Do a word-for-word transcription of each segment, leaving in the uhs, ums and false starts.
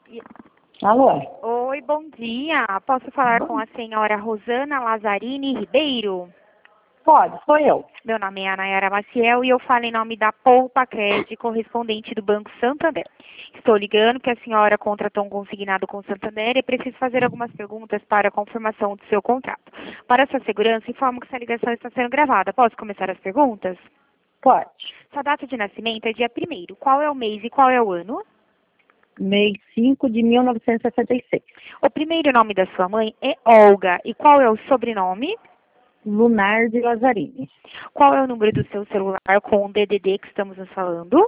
E- Alô? Oi, bom dia. Posso falar com a senhora Rosana Lazzarini Ribeiro? Pode, sou eu. Meu nome é Anayara Maciel e eu falo em nome da Poupa Cred, correspondente do Banco Santander. Estou ligando que a senhora contratou um consignado com o Santander e preciso fazer algumas perguntas para a confirmação do seu contrato. Para sua segurança, informo que essa ligação está sendo gravada. Posso começar as perguntas? Pode. Sua data de nascimento é dia primeiro. Qual é o mês e qual é o ano? Mês cinco de mil novecentos e sessenta e seis. O primeiro nome da sua mãe é Olga. E qual é o sobrenome? Lunar de Lazzarini. Qual é o número do seu celular com o D D D que estamos nos falando?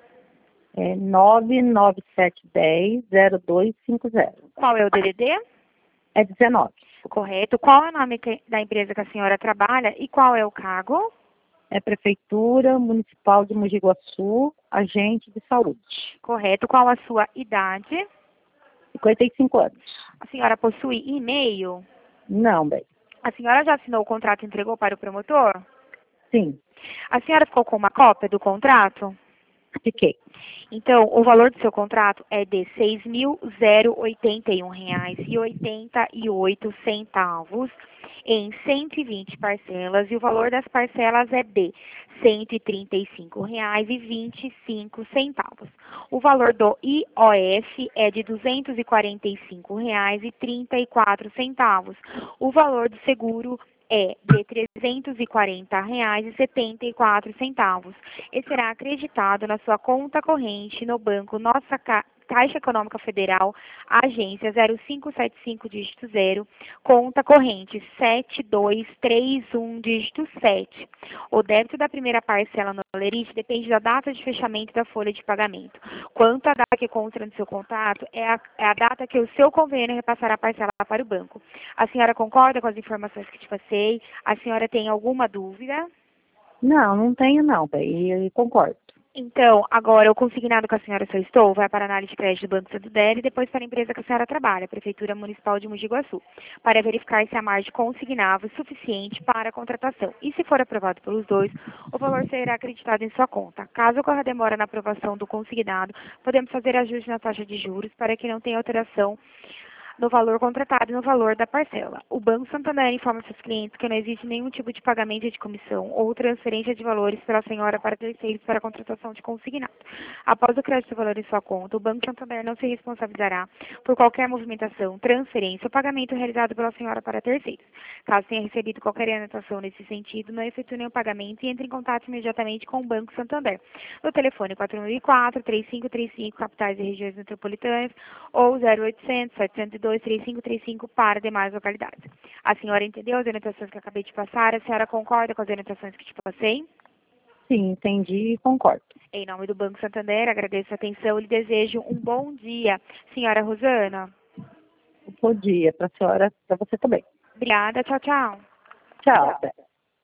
É nove nove sete um zero zero dois cinco zero. Qual é o D D D? É dezenove. Correto. Qual é o nome que- da empresa que a senhora trabalha e qual é o cargo? É Prefeitura Municipal de Mogi Guaçu, agente de saúde. Correto. Qual a sua idade? cinquenta e cinco anos. A senhora possui e-mail? Não, bem. A senhora já assinou o contrato e entregou para o promotor? Sim, A senhora ficou com uma cópia do contrato? fiquei. Então, o valor do seu contrato é de seis mil oitenta e um reais e oitenta e oito centavos em cento e vinte parcelas e o valor das parcelas é de cento e trinta e cinco reais e vinte e cinco centavos. O valor do I O F é de duzentos e quarenta e cinco reais e trinta e quatro centavos. O valor do seguro é de trezentos e quarenta reais e setenta e quatro centavos e será acreditado na sua conta corrente no banco Nossa Ca- Caixa Econômica Federal, agência zero cinco sete cinco dígito zero, conta corrente sete dois três um dígito sete. O débito da primeira parcela no Lerite depende da data de fechamento da folha de pagamento. Quanto à data que consta no seu contrato, é a, é a data que o seu convênio repassará a parcela para o banco. A senhora concorda com as informações que te passei? A senhora tem alguma dúvida? Não, não tenho não, bem. E concordo. Então, agora o consignado que a senhora solicitou vai para a análise de crédito do Banco Santander e depois para a empresa que a senhora trabalha, a Prefeitura Municipal de Mogi Guaçu, para verificar se a margem consignável é suficiente para a contratação. E se for aprovado pelos dois, o valor será acreditado em sua conta. Caso ocorra demora na aprovação do consignado, podemos fazer ajuste na taxa de juros para que não tenha alteração no valor contratado e no valor da parcela. O Banco Santander informa seus clientes que não existe nenhum tipo de pagamento de comissão ou transferência de valores pela senhora para terceiros para a contratação de consignado. Após o crédito do valor em sua conta, o Banco Santander não se responsabilizará por qualquer movimentação, transferência ou pagamento realizado pela senhora para terceiros. Caso tenha recebido qualquer anotação nesse sentido, não efetue nenhum pagamento e entre em contato imediatamente com o Banco Santander. No telefone quatro mil e quatro, três cinco três cinco, capitais e regiões metropolitanas, ou zero oitocentos, setecentos e dois, três cinco três cinco para demais localidades. A senhora entendeu as orientações que eu acabei de passar? A senhora concorda com as orientações que te passei? Sim, entendi e concordo. Em nome do Banco Santander, agradeço a atenção e lhe desejo um bom dia. Senhora Rosana? Bom dia para a senhora, para você também. Obrigada, tchau, tchau. Tchau.